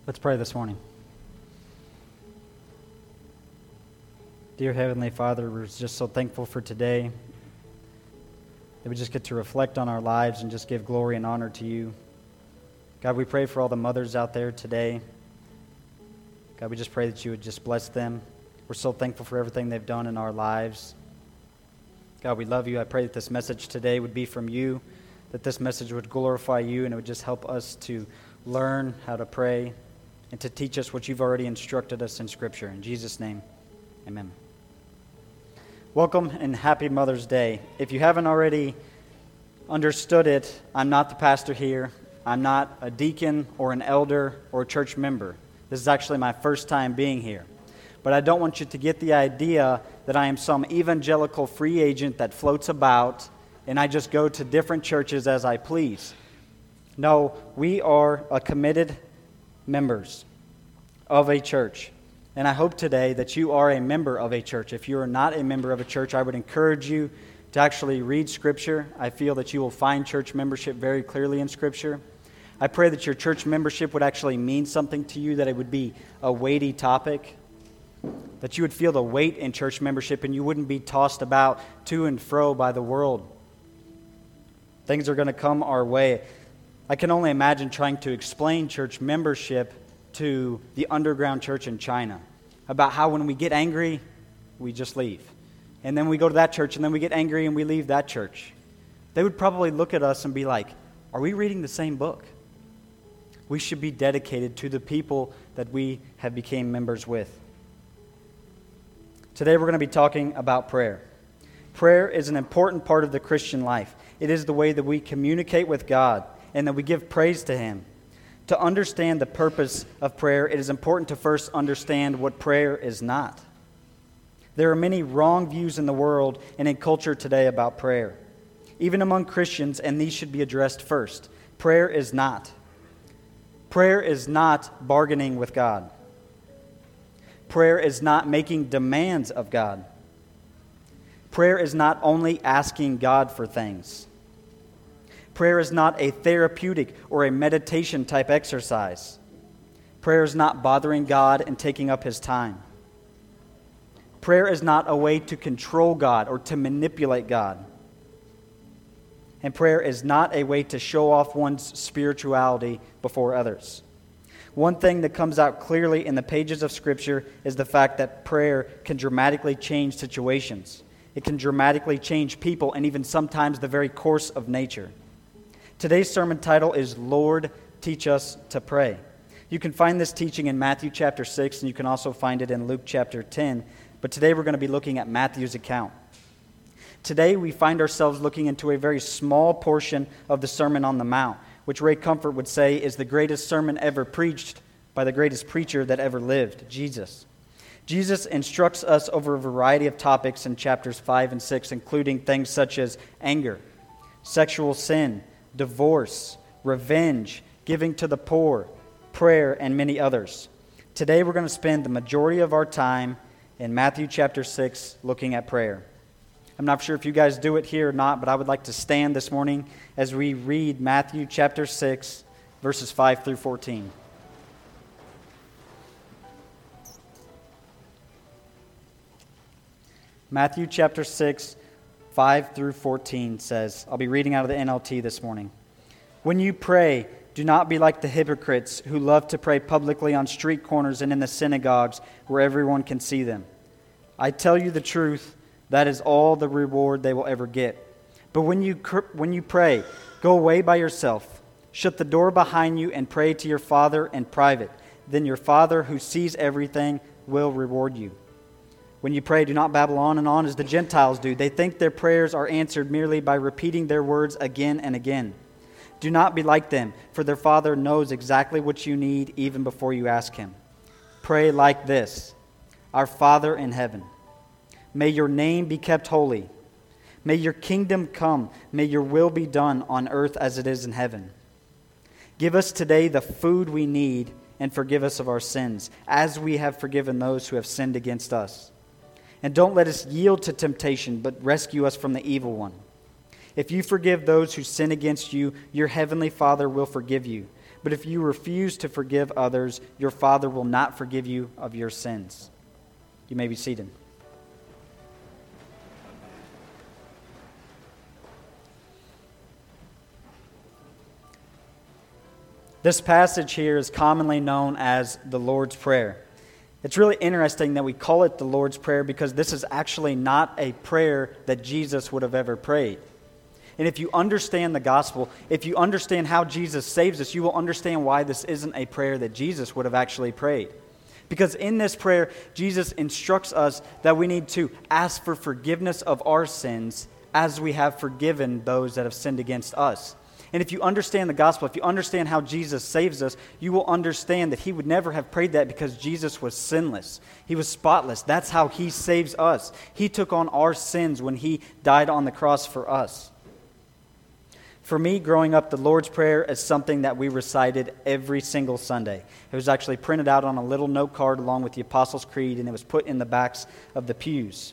Let's pray this morning. Dear Heavenly Father, we're just so thankful for today that we just get to reflect on our lives and just give glory and honor to you. God, we pray for all the mothers out there today. God, we just pray that you would just bless them. We're so thankful for everything they've done in our lives. God, we love you. I pray that this message today would be from you, that this message would glorify you, and it would just help us to learn how to pray and to teach us what you've already instructed us in Scripture. In Jesus' name, amen. Welcome and happy Mother's Day. If you haven't already understood it, I'm not the pastor here. I'm not a deacon or an elder or a church member. This is actually my first time being here. But I don't want you to get the idea that I am some evangelical free agent that floats about and I just go to different churches as I please. No, we are a committed members of a church. And I hope today that you are a member of a church. If you are not a member of a church, I would encourage you to actually read Scripture. I feel that you will find church membership very clearly in Scripture. I pray that your church membership would actually mean something to you, that it would be a weighty topic, that you would feel the weight in church membership and you wouldn't be tossed about to and fro by the world. Things are going to come our way. I can only imagine trying to explain church membership to the underground church in China about how when we get angry, we just leave. And then we go to that church and then we get angry and we leave that church. They would probably look at us and be like, are we reading the same book? We should be dedicated to the people that we have become members with. Today we're going to be talking about prayer. Prayer is an important part of the Christian life. It is the way that we communicate with God and that we give praise to Him. To understand the purpose of prayer, it is important to first understand what prayer is not. There are many wrong views in the world and in culture today about prayer, even among Christians, and these should be addressed first. Prayer is not. Prayer is not bargaining with God. Prayer is not making demands of God. Prayer is not only asking God for things. Prayer is not a therapeutic or a meditation type exercise. Prayer is not bothering God and taking up His time. Prayer is not a way to control God or to manipulate God. And prayer is not a way to show off one's spirituality before others. One thing that comes out clearly in the pages of Scripture is the fact that prayer can dramatically change situations. It can dramatically change people and even sometimes the very course of nature. Today's sermon title is Lord, Teach Us to Pray. You can find this teaching in Matthew chapter 6, and you can also find it in Luke chapter 10. But today we're going to be looking at Matthew's account. Today we find ourselves looking into a very small portion of the Sermon on the Mount, which Ray Comfort would say is the greatest sermon ever preached by the greatest preacher that ever lived, Jesus. Jesus instructs us over a variety of topics in chapters 5 and 6, including things such as anger, sexual sin, divorce, revenge, giving to the poor, prayer, and many others. Today we're going to spend the majority of our time in Matthew chapter 6 looking at prayer. I'm not sure if you guys do it here or not, but I would like to stand this morning as we read Matthew chapter 6, verses 5 through 14. Matthew chapter 6, 5 through 14 says, I'll be reading out of the NLT this morning. When you pray, do not be like the hypocrites who love to pray publicly on street corners and in the synagogues where everyone can see them. I tell you the truth, that is all the reward they will ever get. But when you pray, go away by yourself, shut the door behind you, and pray to your Father in private. Then your Father who sees everything will reward you. When you pray, do not babble on and on as the Gentiles do. They think their prayers are answered merely by repeating their words again and again. Do not be like them, for their Father knows exactly what you need even before you ask Him. Pray like this: Our Father in heaven, may your name be kept holy. May your kingdom come. May your will be done on earth as it is in heaven. Give us today the food we need, and forgive us of our sins, as we have forgiven those who have sinned against us. And don't let us yield to temptation, but rescue us from the evil one. If you forgive those who sin against you, your heavenly Father will forgive you. But if you refuse to forgive others, your Father will not forgive you of your sins." You may be seated. This passage here is commonly known as the Lord's Prayer. It's really interesting that we call it the Lord's Prayer because this is actually not a prayer that Jesus would have ever prayed. And if you understand the gospel, if you understand how Jesus saves us, you will understand why this isn't a prayer that Jesus would have actually prayed. Because in this prayer, Jesus instructs us that we need to ask for forgiveness of our sins as we have forgiven those that have sinned against us. And if you understand the gospel, if you understand how Jesus saves us, you will understand that he would never have prayed that because Jesus was sinless. He was spotless. That's how he saves us. He took on our sins when he died on the cross for us. For me, growing up, the Lord's Prayer is something that we recited every single Sunday. It was actually printed out on a little note card along with the Apostles' Creed, and it was put in the backs of the pews.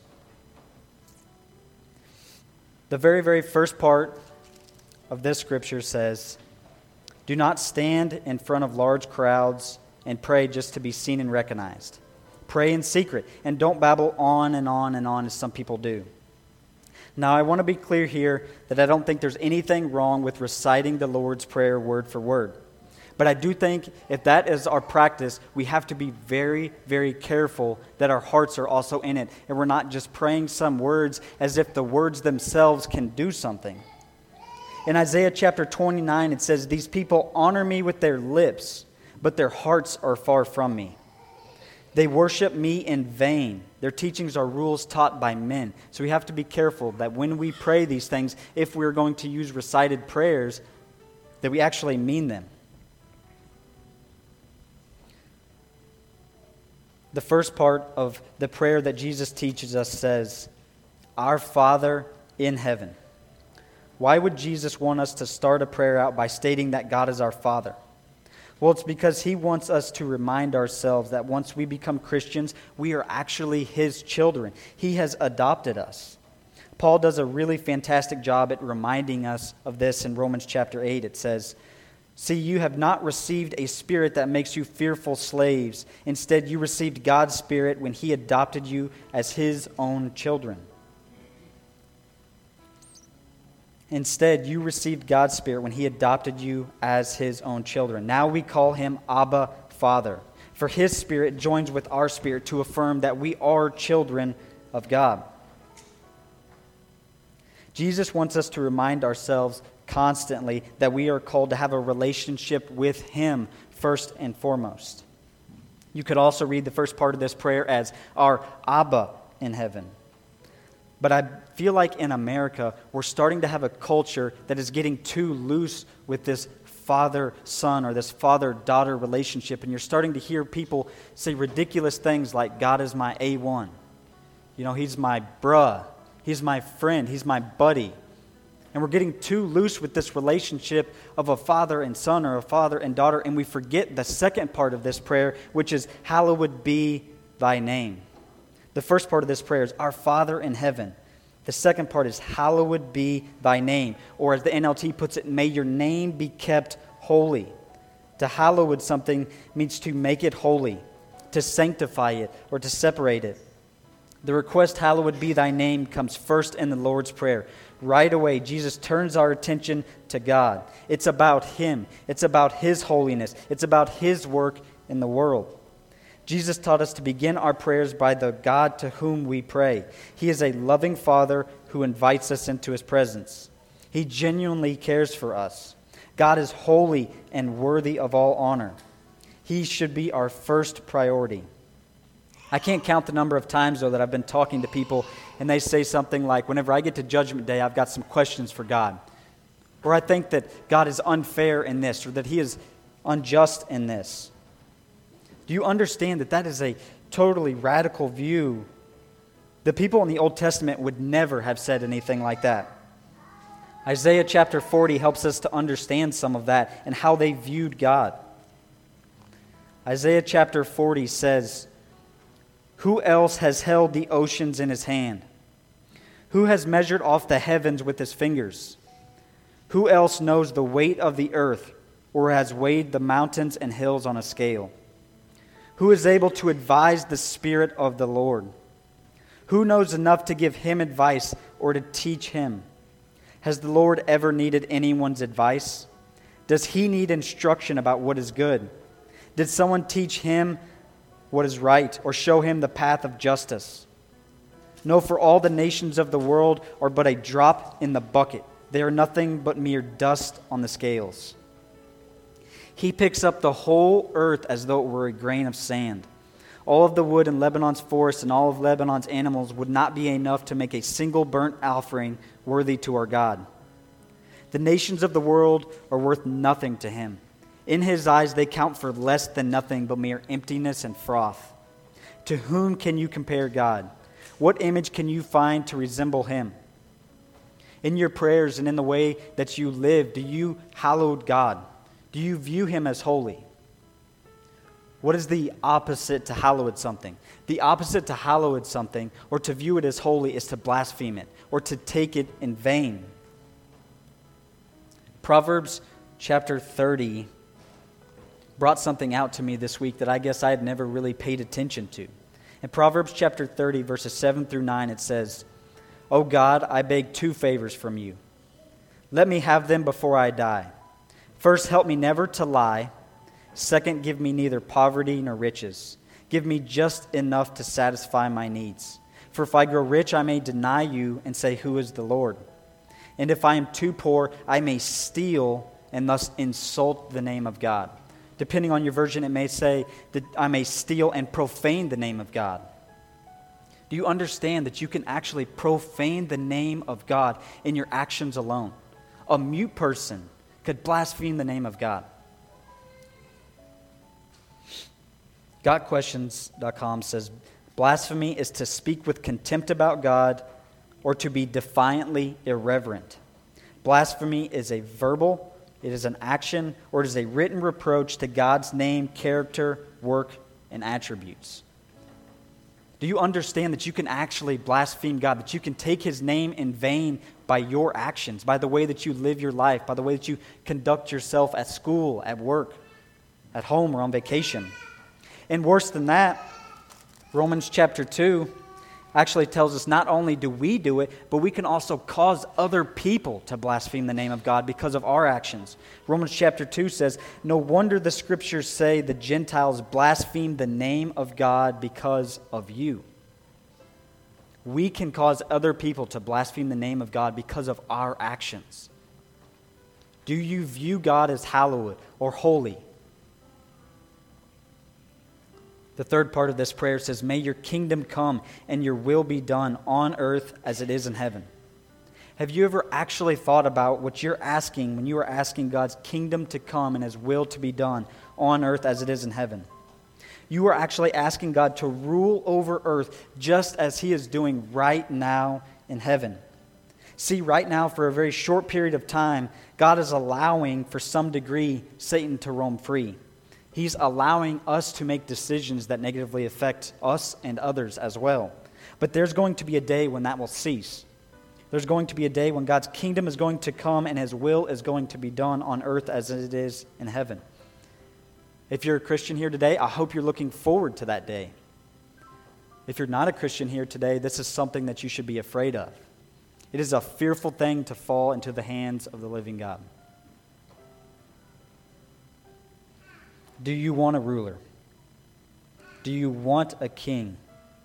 The very, very first part of this scripture says, "Do not stand in front of large crowds and pray just to be seen and recognized. Pray in secret and don't babble on and on and on as some people do." Now, I want to be clear here that I don't think there's anything wrong with reciting the Lord's Prayer word for word. But I do think if that is our practice, we have to be very, very careful that our hearts are also in it, and we're not just praying some words as if the words themselves can do something. In Isaiah chapter 29, it says, "These people honor me with their lips, but their hearts are far from me. They worship me in vain. Their teachings are rules taught by men." So we have to be careful that when we pray these things, if we're going to use recited prayers, that we actually mean them. The first part of the prayer that Jesus teaches us says, "Our Father in heaven." Why would Jesus want us to start a prayer out by stating that God is our Father? Well, it's because he wants us to remind ourselves that once we become Christians, we are actually his children. He has adopted us. Paul does a really fantastic job at reminding us of this in Romans chapter 8. It says, "See, you have not received a spirit that makes you fearful slaves. Instead, you received God's Spirit when he adopted you as his own children." Instead, you received God's Spirit when he adopted you as his own children. Now we call him Abba, Father. For his Spirit joins with our spirit to affirm that we are children of God. Jesus wants us to remind ourselves constantly that we are called to have a relationship with him first and foremost. You could also read the first part of this prayer as "Our Abba in heaven." But I feel like in America, we're starting to have a culture that is getting too loose with this father-son or this father-daughter relationship. And you're starting to hear people say ridiculous things like, "God is my A1. You know, he's my bruh. He's my friend. He's my buddy." And we're getting too loose with this relationship of a father and son or a father and daughter. And we forget the second part of this prayer, which is, "Hallowed be thy name." The first part of this prayer is, "Our Father in heaven." The second part is, "Hallowed be thy name." Or as the NLT puts it, "May your name be kept holy." To hallowed something means to make it holy, to sanctify it, or to separate it. The request, "Hallowed be thy name," comes first in the Lord's Prayer. Right away, Jesus turns our attention to God. It's about him. It's about his holiness. It's about his work in the world. Jesus taught us to begin our prayers by the God to whom we pray. He is a loving Father who invites us into his presence. He genuinely cares for us. God is holy and worthy of all honor. He should be our first priority. I can't count the number of times, though, that I've been talking to people and they say something like, "Whenever I get to Judgment Day, I've got some questions for God." Or I think that God is unfair in this, or that he is unjust in this. Do you understand that that is a totally radical view? The people in the Old Testament would never have said anything like that. Isaiah chapter 40 helps us to understand some of that and how they viewed God. Isaiah chapter 40 says, "Who else has held the oceans in his hand? Who has measured off the heavens with his fingers? Who else knows the weight of the earth? or has weighed the mountains and hills on a scale? Who is able to advise the Spirit of the Lord? Who knows enough to give him advice or to teach him? Has the Lord ever needed anyone's advice? Does he need instruction about what is good? Did someone teach him what is right or show him the path of justice? No, for all the nations of the world are but a drop in the bucket. They are nothing but mere dust on the scales. He picks up the whole earth as though it were a grain of sand. All of the wood in Lebanon's forests and all of Lebanon's animals would not be enough to make a single burnt offering worthy to our God. The nations of the world are worth nothing to him. In his eyes they count for less than nothing but mere emptiness and froth. To whom can you compare God? What image can you find to resemble him? In your prayers and in the way that you live, do you hallow God? Do you view him as holy? What is the opposite to hallowed something? The opposite to hallowed something, or to view it as holy, is to blaspheme it, or to take it in vain. Proverbs chapter 30 brought something out to me this week that I guess I had never really paid attention to. In Proverbs chapter 30, verses 7 through 9, it says, "O God, I beg 2 favors from you. Let me have them before I die. First, help me never to lie. Second, give me neither poverty nor riches. Give me just enough to satisfy my needs. For if I grow rich, I may deny you and say, 'Who is the Lord?' And if I am too poor, I may steal and thus insult the name of God." Depending on your version, it may say that I may steal and profane the name of God. Do you understand that you can actually profane the name of God in your actions alone? A mute person could blaspheme the name of God. GotQuestions.com says, blasphemy is to speak with contempt about God or to be defiantly irreverent. Blasphemy is a verbal, it is an action, or it is a written reproach to God's name, character, work, and attributes. Do you understand that you can actually blaspheme God, that you can take his name in vain by your actions, by the way that you live your life, by the way that you conduct yourself at school, at work, at home, or on vacation? And worse than that, Romans chapter 2 actually tells us not only do we do it, but we can also cause other people to blaspheme the name of God because of our actions. Romans chapter 2 says, "No wonder the scriptures say the Gentiles blaspheme the name of God because of you." We can cause other people to blaspheme the name of God because of our actions. Do you view God as hallowed or holy? The third part of this prayer says, "May your kingdom come and your will be done on earth as it is in heaven." Have you ever actually thought about what you're asking when you are asking God's kingdom to come and his will to be done on earth as it is in heaven? You are actually asking God to rule over earth just as he is doing right now in heaven. See, right now, for a very short period of time, God is allowing, for some degree, Satan to roam free. He's allowing us to make decisions that negatively affect us and others as well. But there's going to be a day when that will cease. There's going to be a day when God's kingdom is going to come and his will is going to be done on earth as it is in heaven. If you're a Christian here today, I hope you're looking forward to that day. If you're not a Christian here today, this is something that you should be afraid of. It is a fearful thing to fall into the hands of the living God. Do you want a ruler? Do you want a king?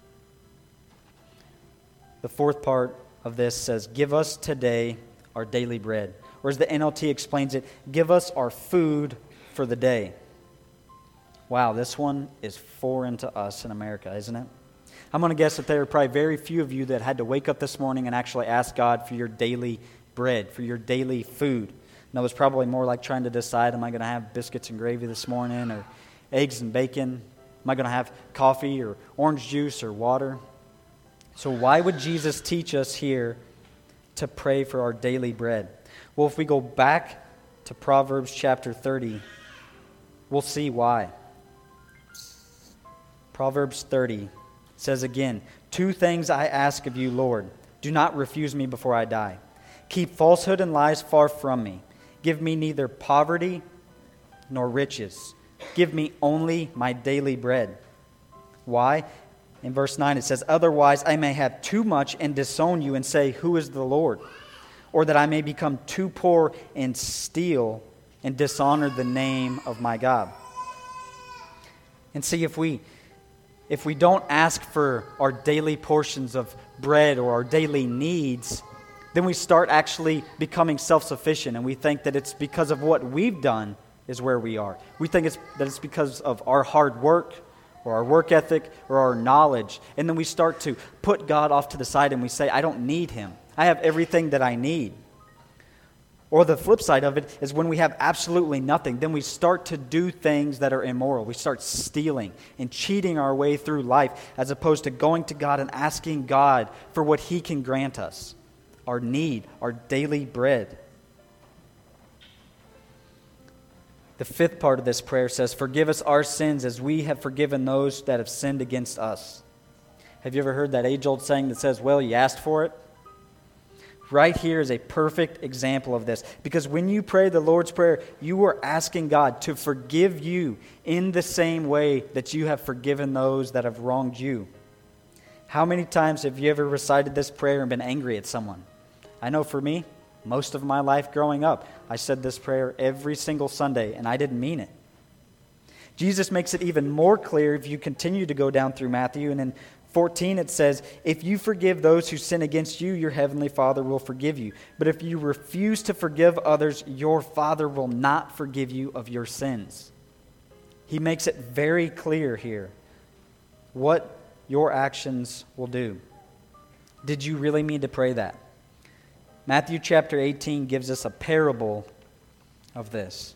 The fourth part of this says, "Give us today our daily bread." Or as the NLT explains it, "Give us our food for the day." Wow, this one is foreign to us in America, isn't it? I'm going to guess that there are probably very few of you that had to wake up this morning and actually ask God for your daily bread, for your daily food. No, it was probably more like trying to decide, am I going to have biscuits and gravy this morning, or eggs and bacon? Am I going to have coffee or orange juice or water? So why would Jesus teach us here to pray for our daily bread? Well, if we go back to Proverbs chapter 30, we'll see why. Proverbs 30 says again, "2 things I ask of you, Lord. Do not refuse me before I die. Keep falsehood and lies far from me. Give me neither poverty nor riches. Give me only my daily bread. Why? In verse 9 it says, otherwise I may have too much and disown you and say, who is the Lord? Or that I may become too poor and steal and dishonor the name of my God. And see, if we don't ask for our daily portions of bread or our daily needs, then we start actually becoming self-sufficient, and we think that it's because of what we've done is where we are. We think that it's because of our hard work or our work ethic or our knowledge. And then we start to put God off to the side and we say, I don't need him. I have everything that I need. Or the flip side of it is when we have absolutely nothing, then we start to do things that are immoral. We start stealing and cheating our way through life as opposed to going to God and asking God for what he can grant us, our need, our daily bread. The fifth part of this prayer says, forgive us our sins as we have forgiven those that have sinned against us. Have you ever heard that age-old saying that says, well, you asked for it? Right here is a perfect example of this. Because when you pray the Lord's Prayer, you are asking God to forgive you in the same way that you have forgiven those that have wronged you. How many times have you ever recited this prayer and been angry at someone? I know for me, most of my life growing up, I said this prayer every single Sunday, and I didn't mean it. Jesus makes it even more clear if you continue to go down through Matthew, and in 14 it says, if you forgive those who sin against you, your heavenly Father will forgive you. But if you refuse to forgive others, your Father will not forgive you of your sins. He makes it very clear here what your actions will do. Did you really mean to pray that? Matthew chapter 18 gives us a parable of this.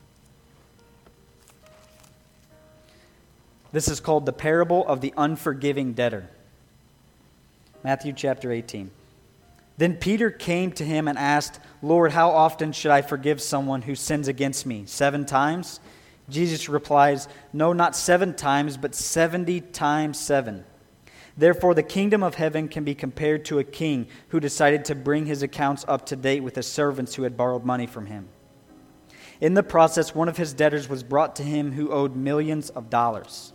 This is called the parable of the unforgiving debtor. Matthew chapter 18. Then Peter came to him and asked, Lord, how often should I forgive someone who sins against me? 7 times? Jesus replies, no, not 7 times, but 70 times 7. Therefore, the kingdom of heaven can be compared to a king who decided to bring his accounts up to date with his servants who had borrowed money from him. In the process, one of his debtors was brought to him who owed millions of dollars.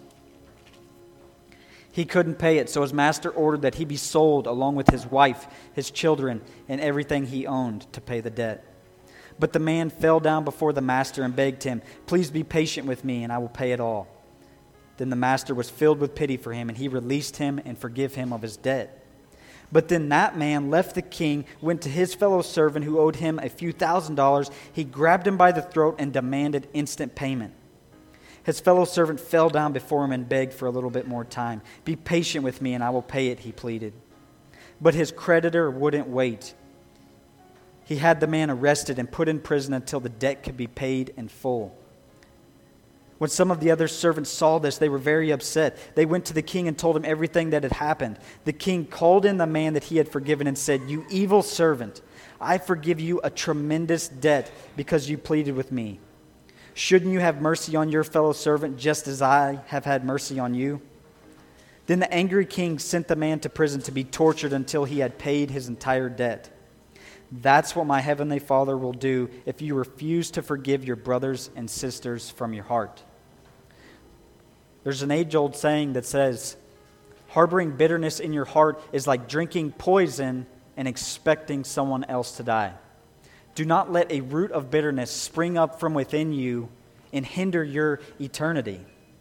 He couldn't pay it, so his master ordered that he be sold along with his wife, his children, and everything he owned to pay the debt. But the man fell down before the master and begged him, please be patient with me and I will pay it all. Then the master was filled with pity for him, and he released him and forgave him of his debt. But then that man left the king, went to his fellow servant who owed him a few $1,000s. He grabbed him by the throat and demanded instant payment. His fellow servant fell down before him and begged for a little bit more time. Be patient with me and I will pay it, he pleaded. But his creditor wouldn't wait. He had the man arrested and put in prison until the debt could be paid in full. When some of the other servants saw this, they were very upset. They went to the king and told him everything that had happened. The king called in the man that he had forgiven and said, you evil servant, I forgive you a tremendous debt because you pleaded with me. Shouldn't you have mercy on your fellow servant just as I have had mercy on you? Then the angry king sent the man to prison to be tortured until he had paid his entire debt. That's what my heavenly Father will do if you refuse to forgive your brothers and sisters from your heart. There's an age-old saying that says, harboring bitterness in your heart is like drinking poison and expecting someone else to die. Do not let a root of bitterness spring up from within you and hinder your eternity.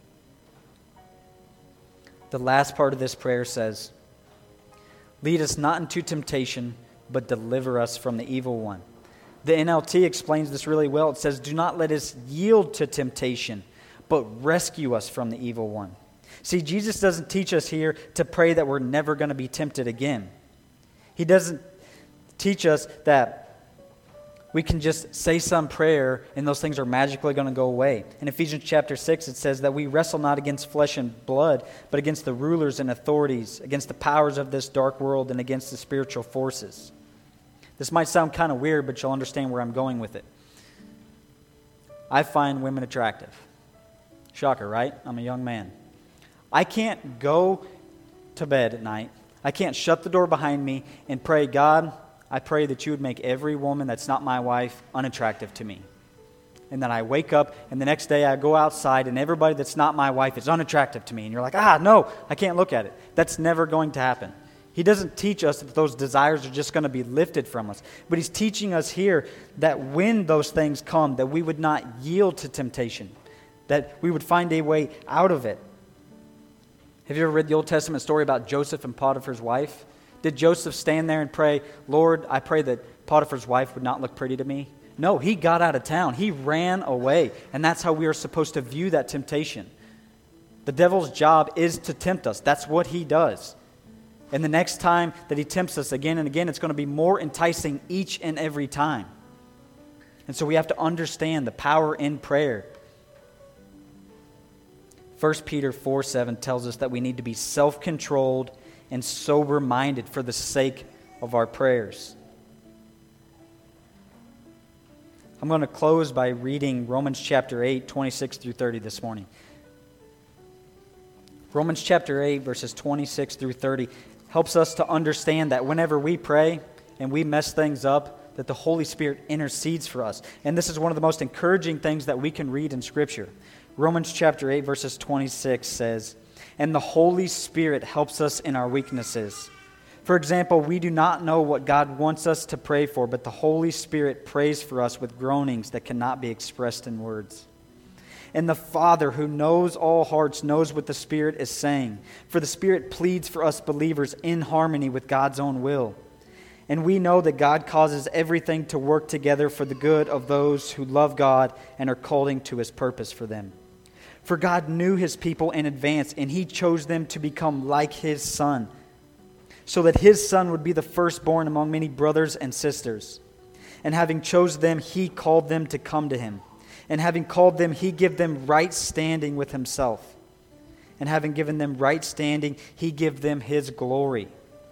The last part of this prayer says, lead us not into temptation, but deliver us from the evil one. The NLT explains this really well. It says, do not let us yield to temptation, but rescue us from the evil one. See, Jesus doesn't teach us here to pray that we're never going to be tempted again. He doesn't teach us that we can just say some prayer and those things are magically going to go away. In Ephesians chapter 6, it says that we wrestle not against flesh and blood, but against the rulers and authorities, against the powers of this dark world, and against the spiritual forces. This might sound kind of weird, but you'll understand where I'm going with it. I find women attractive. Shocker, right? I'm a young man. I can't go to bed at night. I can't shut the door behind me and pray, God, I pray that you would make every woman that's not my wife unattractive to me. And then I wake up, and the next day I go outside, and everybody that's not my wife is unattractive to me. And you're like, no, I can't look at it. That's never going to happen. He doesn't teach us that those desires are just going to be lifted from us. But he's teaching us here that when those things come, that we would not yield to temptation, that we would find a way out of it. Have you ever read the Old Testament story about Joseph and Potiphar's wife? Did Joseph stand there and pray, Lord, I pray that Potiphar's wife would not look pretty to me? No, he got out of town. He ran away. And that's how we are supposed to view that temptation. The devil's job is to tempt us. That's what he does. And the next time that he tempts us again and again, it's going to be more enticing each and every time. And so we have to understand the power in prayer. 1 Peter 4:7 tells us that we need to be self-controlled and sober-minded for the sake of our prayers. I'm going to close by reading Romans chapter 8, 26 through 30 this morning. Romans chapter 8, verses 26 through 30 helps us to understand that whenever we pray and we mess things up, that the Holy Spirit intercedes for us. And this is one of the most encouraging things that we can read in Scripture. Romans chapter 8, verses 26 says, "And the Holy Spirit helps us in our weaknesses. For example, we do not know what God wants us to pray for, but the Holy Spirit prays for us with groanings that cannot be expressed in words. And the Father, who knows all hearts, knows what the Spirit is saying. For the Spirit pleads for us believers in harmony with God's own will. And we know that God causes everything to work together for the good of those who love God and are called to His purpose for them. For God knew His people in advance, and He chose them to become like His Son, so that His Son would be the firstborn among many brothers and sisters. And having chosen them, He called them to come to Him. And having called them, He gave them right standing with Himself. And having given them right standing, He gave them His glory."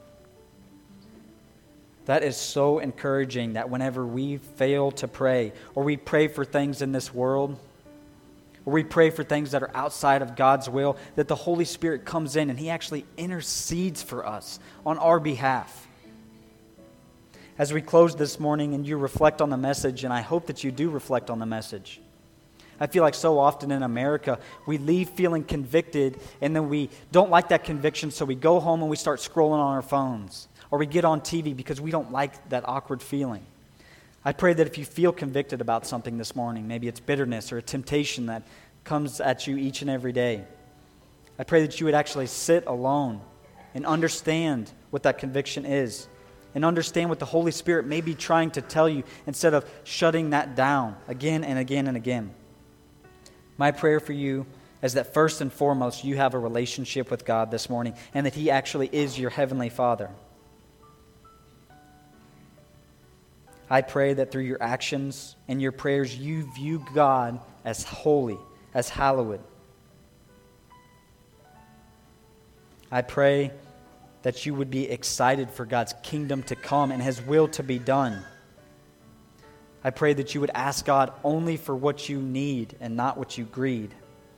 That is so encouraging, that whenever we fail to pray, or we pray for things in this world, or we pray for things that are outside of God's will, that the Holy Spirit comes in and He actually intercedes for us on our behalf. As we close this morning and you reflect on the message, and I hope that you do reflect on the message, I feel like so often in America, we leave feeling convicted, and then we don't like that conviction, so we go home and we start scrolling on our phones, or we get on TV because we don't like that awkward feeling. I pray that if you feel convicted about something this morning, maybe it's bitterness or a temptation that comes at you each and every day, I pray that you would actually sit alone and understand what that conviction is, and understand what the Holy Spirit may be trying to tell you instead of shutting that down again and again and again. My prayer for you is that first and foremost you have a relationship with God this morning, and that He actually is your Heavenly Father. I pray that through your actions and your prayers, you view God as holy, as hallowed. I pray that you would be excited for God's kingdom to come and His will to be done. I pray that you would ask God only for what you need and not what you greed.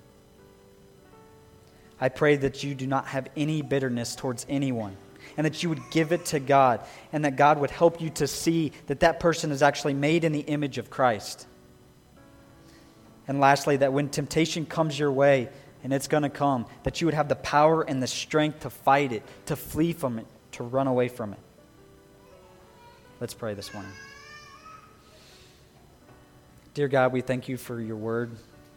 I pray that you do not have any bitterness towards anyone, and that you would give it to God, and that God would help you to see that that person is actually made in the image of Christ. And lastly, that when temptation comes your way, and it's going to come, that you would have the power and the strength to fight it, to flee from it, to run away from it. Let's pray this morning. Dear God, we thank you for your word,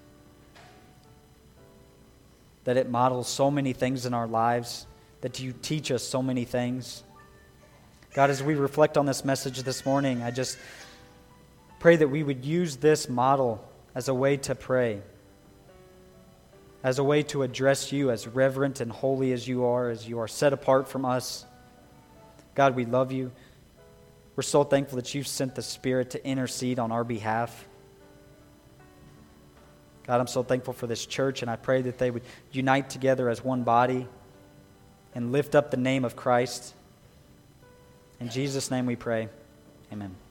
that it models so many things in our lives, that you teach us so many things. God, as we reflect on this message this morning, I just pray that we would use this model as a way to pray, as a way to address you as reverent and holy as you are set apart from us. God, we love you. We're so thankful that you've sent the Spirit to intercede on our behalf. God, I'm so thankful for this church, and I pray that they would unite together as one body and lift up the name of Christ. In Jesus' name we pray. Amen.